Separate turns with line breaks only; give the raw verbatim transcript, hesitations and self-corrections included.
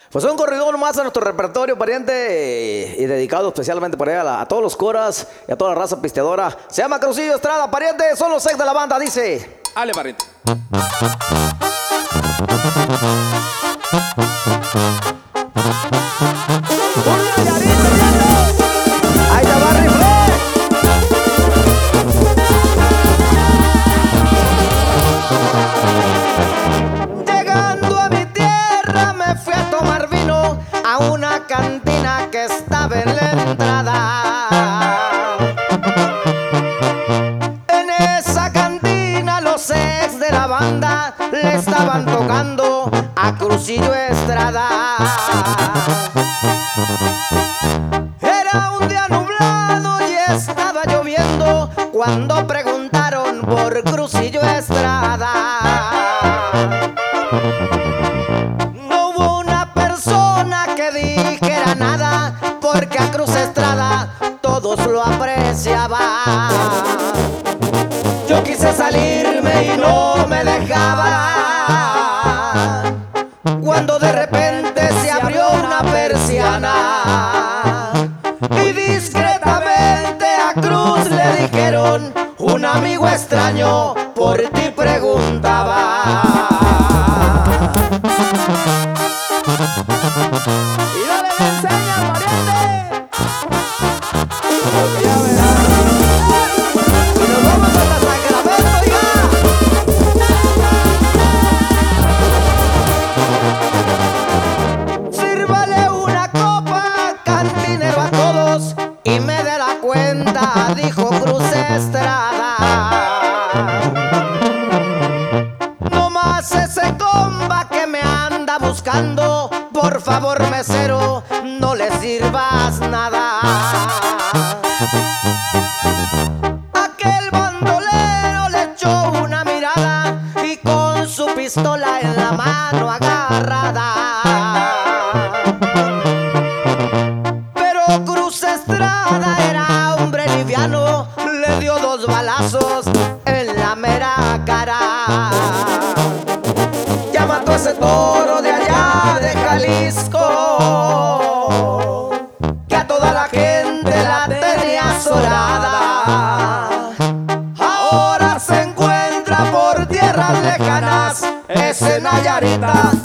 Pues un corridor más a nuestro repertorio, pariente, y dedicado especialmente por ahí a, la- a todos los coras y a toda la raza pisteadora. Se llama Crucillo Estrada, pariente, son los ex de la banda, dice.
Ale, pariente.
¡Ahí te va a rifle! Llegando a mi tierra me fui a tomar vino a una cantina que estaba en la entrada. En esa cantina los ex de la banda le estaban tocando a Crucillo Estrada. Era un día nublado y estaba lloviendo cuando preguntaron por Crucillo Estrada. No hubo una persona que dijera nada porque a Cruz Estrada todos lo apreciaban. Yo quise salirme y no me dejaban cuando de repente se abrió una persiana y discretamente a Cruz le dijeron: un amigo extraño por ti preguntaba. Y dale la enseña, pariente. Porque ya verás. Y nos vamos hasta Sacramento, oiga. Sírvale una copa, cantinero, a todos y me dé la cuenta, dijo Cruz Estrada. No más ese comba que me anda buscando, por favor, mesero, no le sirvas nada. Aquel bandolero le echó una mirada y con su pistola en la mano agarrada. Pero Cruz Estrada era hombre liviano, le dio dos balazos en la mera cara. Ya mató a ese toro de allá de Jalisco, que a toda la gente la tenía azorada. Ahora se encuentra por tierras lejanas ese Nayarita